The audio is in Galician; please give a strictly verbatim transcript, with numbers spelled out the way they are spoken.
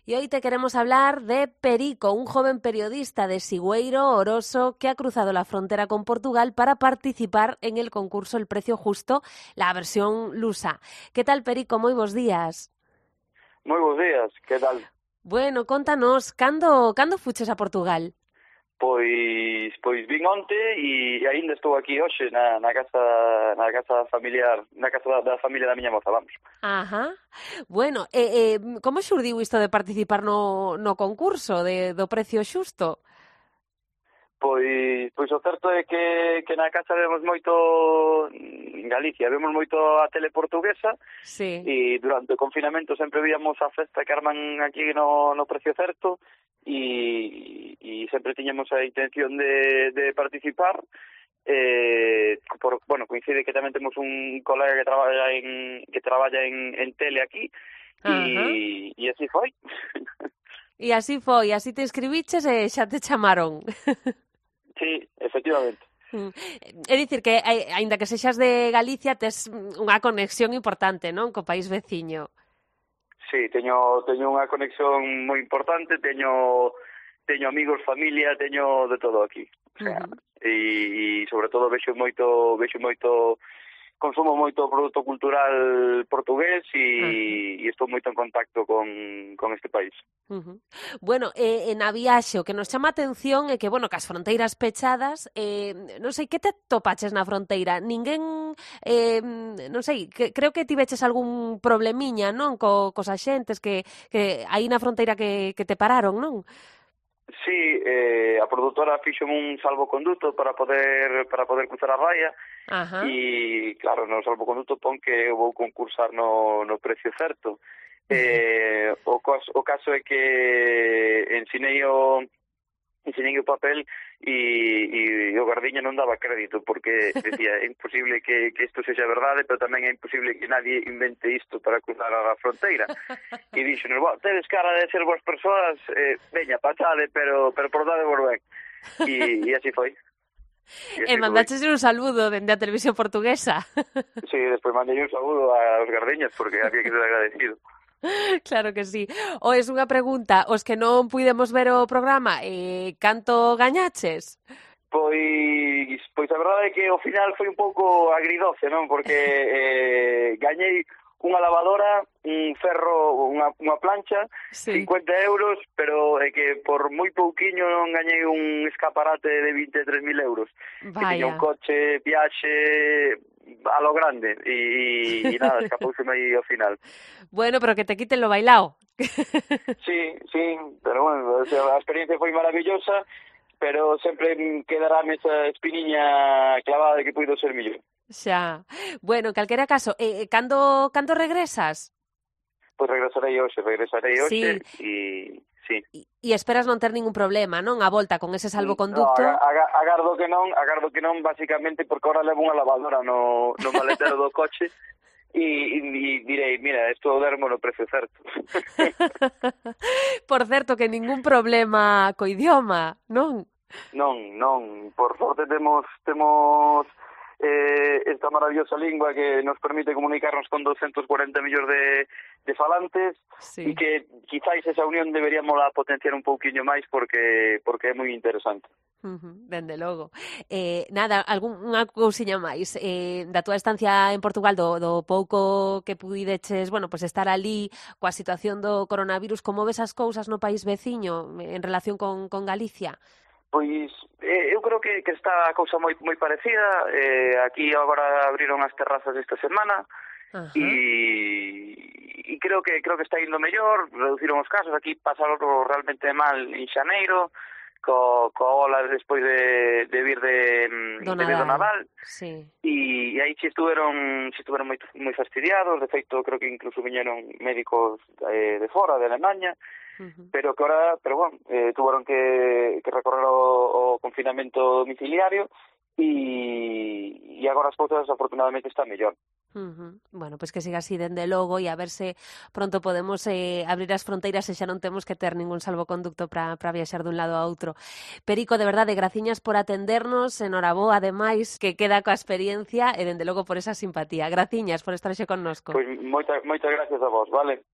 Y hoy te queremos hablar de Perico, un joven periodista de Sigüeiro, Oroso, que ha cruzado la frontera con Portugal para participar en el concurso El Precio Justo, la versión lusa. ¿Qué tal, Perico? Moi bons días. Moi bons días, que tal? Bueno, contanos, cando, cando fuches a Portugal? Pois pois vin onte e aínda estou aquí hoxe na, na casa na casa familiar, na casa da, da familia da miña moza, vamos. Ajá. Bueno, eh, eh, como xurdiu isto de participar no, no concurso de, do Precio Xusto? Pois pois o certo é que, que na casa vemos moito en Galicia, vemos moito a tele portuguesa. Sí. E durante o confinamento sempre víamos a festa que arman aquí no, no Precio Certo e, e sempre tiñamos a intención de, de participar. Eh, por, bueno, coincide que tamén temos un colega que traballa en que traballa en, en tele aquí e, e así foi. E así foi, así te inscribiches e xa te chamaron. Sí, efectivamente. É dicir que, aínda que sexas de Galicia, tes unha conexión importante, non, co país veciño. Sí, teño teño unha conexión moi importante, teño teño amigos, familia, teño de todo aquí. O sea, uh-huh. e, e sobre todo vexo moito vexo moito consumo moito produto cultural portugués e, uh-huh. e estou moito en contacto con, con este país. Uh-huh. Bueno, eh, na viaxe o que nos chama a atención é que, bueno, que as fronteiras pechadas, eh, non sei, que te topaches na fronteira? Ninguén, eh, non sei, que, creo que tiveches algún problemiña, non? Co, cos axentes que, que aí na fronteira que, que te pararon, non? Sí, eh, a produtora fixo un salvoconduto para poder para poder cruzar a raya. Ajá. E, claro, no salvoconduto pon que eu vou concursar no, no Precio Certo. Eh, o, cos, o caso é que ensinei o ensinei o papel e, e o gardiña non daba crédito porque decía, é imposible que, que isto sexa verdade, pero tamén é imposible que nadie invente isto para cruzar a fronteira. E dixo, bueno, tedes cara de ser boas persoas, eh, veña, pachade, pero, pero por dade vos ben. E, e así foi. E, e mandaches un saludo dende a televisión portuguesa. Sí, despois mandei un saludo aos gardiñas porque había que ser agradecido. Claro que sí. O es unha pregunta, os que non puidemos ver o programa, eh, canto gañaches? Pois, pois a verdade é que ao final foi un pouco agridoce, non? Porque eh, gañei unha lavadora, un ferro, unha, unha plancha, sí. cincuenta euros, pero é que por moi pouquiño non gañei un escaparate de vinte e tres mil euros. Vaya. Que tiña un coche, viaxe a lo grande e, e nada, escapouseme aí ao final. Bueno, pero que te quiten lo bailao. Sí, sí, pero bueno, a experiencia foi maravillosa, pero sempre quedará esa espiniña clavada de que puido ser millón. Xa. Bueno, en calquera caso, eh, cando, cando regresas? Pois regresarei hoxe, regresarei hoxe sí. e... Sí. E, e esperas non ter ningún problema, non? A volta con ese salvoconducto? No, ag agardo que non, agardo que non, basicamente, porque ahora levo unha lavadora no, no maletero do coche e, e, e direi, mira, isto dermo no Precio Certo. Por certo, que ningún problema co idioma, non? Non, non, por sorte temos temos eh, esta maravillosa lingua que nos permite comunicarnos con doscientos cuarenta millóns de, de falantes sí. e que quizáis esa unión deberíamos la potenciar un pouquiño máis porque porque é moi interesante. Uh-huh, dende logo. Eh, nada, algunha cousiña máis eh, da túa estancia en Portugal, do, do pouco que puideches, bueno, pues estar ali coa situación do coronavirus, como ves as cousas no país veciño en relación con, con Galicia? Pois eh, eu creo que, que está a cousa moi moi parecida. Eh, aquí agora abriron as terrazas esta semana e, e creo que creo que está indo mellor, reduciron os casos. Aquí pasaron realmente mal en xaneiro co, co ola despois de, de vir de, do de, vir do Nadal. Sí. E, e aí si estuveron si estuveron moi, moi fastidiados. De feito, creo que incluso viñeron médicos eh, de fora, de Alemanha. Uh-huh. Pero que ahora, pero bueno, eh, tuveron que, que recorrer o, o confinamento domiciliario e, e agora as cousas afortunadamente están mellor. Uh-huh. Bueno, pois pues que siga así dende logo e a ver se pronto podemos eh, abrir as fronteiras e xa non temos que ter ningún salvoconducto para viaxar dun lado a outro. Perico, de verdade, graciñas por atendernos, enhoraboa, ademais, que queda coa experiencia e dende logo por esa simpatía. Graciñas por estar xe connosco. Pois pues moitas moitas gracias a vos, vale?